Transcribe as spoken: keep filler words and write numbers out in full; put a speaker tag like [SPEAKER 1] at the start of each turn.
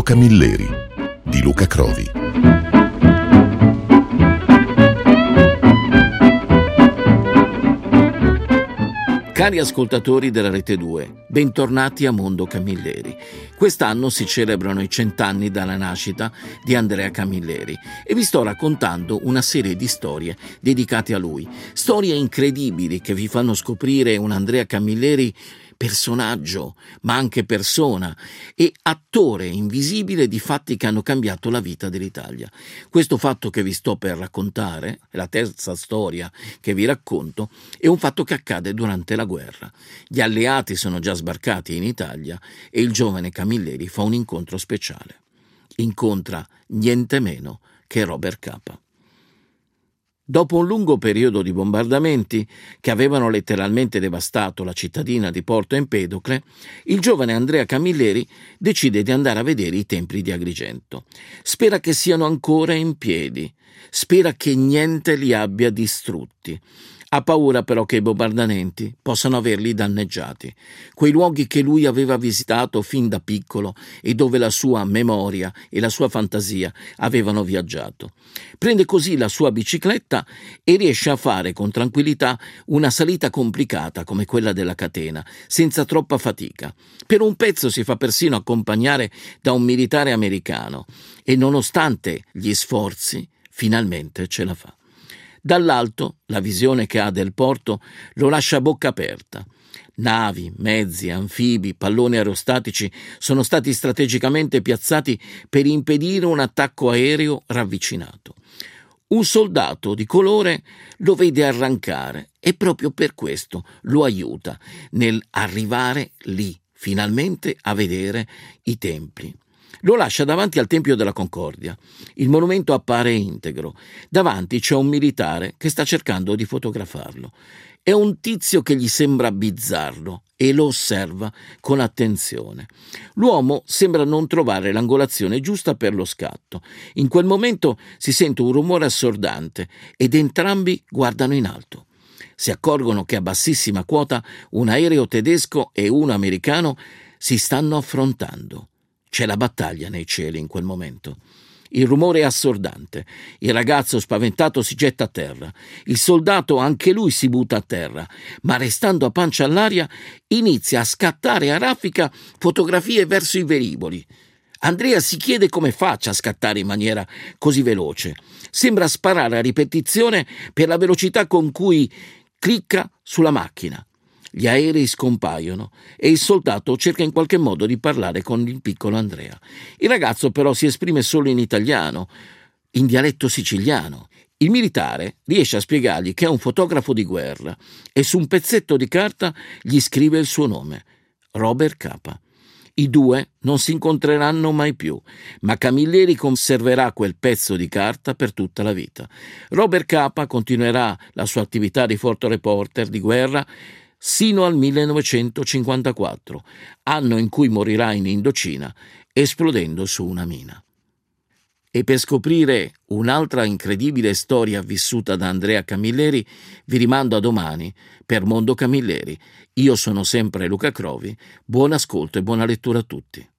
[SPEAKER 1] Camilleri di Luca Crovi.
[SPEAKER 2] Cari ascoltatori della Rete due, bentornati a Mondo Camilleri. Quest'anno si celebrano i cent'anni dalla nascita di Andrea Camilleri e vi sto raccontando una serie di storie dedicate a lui. Storie incredibili che vi fanno scoprire un Andrea Camilleri personaggio, ma anche persona e attore invisibile di fatti che hanno cambiato la vita dell'Italia. Questo fatto che vi sto per raccontare, la terza storia che vi racconto, è un fatto che accade durante la guerra. Gli alleati sono già sbarcati in Italia e il giovane Camilleri fa un incontro speciale. Incontra niente meno che Robert Capa. Dopo un lungo periodo di bombardamenti che avevano letteralmente devastato la cittadina di Porto Empedocle, il giovane Andrea Camilleri decide di andare a vedere i templi di Agrigento. Spera che siano ancora in piedi, spera che niente li abbia distrutti. Ha paura però che i bombardamenti possano averli danneggiati. Quei luoghi che lui aveva visitato fin da piccolo e dove la sua memoria e la sua fantasia avevano viaggiato. Prende così la sua bicicletta e riesce a fare con tranquillità una salita complicata come quella della catena, senza troppa fatica. Per un pezzo si fa persino accompagnare da un militare americano e nonostante gli sforzi finalmente ce la fa. Dall'alto, la visione che ha del porto lo lascia a bocca aperta. Navi, mezzi, anfibi, palloni aerostatici sono stati strategicamente piazzati per impedire un attacco aereo ravvicinato. Un soldato di colore lo vede arrancare e proprio per questo lo aiuta nel arrivare lì, finalmente a vedere i templi. Lo lascia davanti al Tempio della Concordia. Il monumento appare integro. Davanti c'è un militare che sta cercando di fotografarlo. È un tizio che gli sembra bizzarro e lo osserva con attenzione. L'uomo sembra non trovare l'angolazione giusta per lo scatto. In quel momento si sente un rumore assordante ed entrambi guardano in alto. Si accorgono che a bassissima quota un aereo tedesco e uno americano si stanno affrontando. C'è la battaglia nei cieli in quel momento. Il rumore è assordante. Il ragazzo spaventato si getta a terra. Il soldato anche lui si butta a terra, ma restando a pancia all'aria inizia a scattare a raffica fotografie verso i velivoli. Andrea si chiede come faccia a scattare in maniera così veloce. Sembra sparare a ripetizione per la velocità con cui clicca sulla macchina. Gli aerei scompaiono e il soldato cerca in qualche modo di parlare con il piccolo Andrea. Il ragazzo però si esprime solo in italiano, in dialetto siciliano. Il militare riesce a spiegargli che è un fotografo di guerra e su un pezzetto di carta gli scrive il suo nome, Robert Capa. I due non si incontreranno mai più, ma Camilleri conserverà quel pezzo di carta per tutta la vita. Robert Capa continuerà la sua attività di fotoreporter di guerra sino al millenovecentocinquantaquattro, anno in cui morirà in Indocina, esplodendo su una mina. E per scoprire un'altra incredibile storia vissuta da Andrea Camilleri, vi rimando a domani per Mondo Camilleri. Io sono sempre Luca Crovi, buon ascolto e buona lettura a tutti.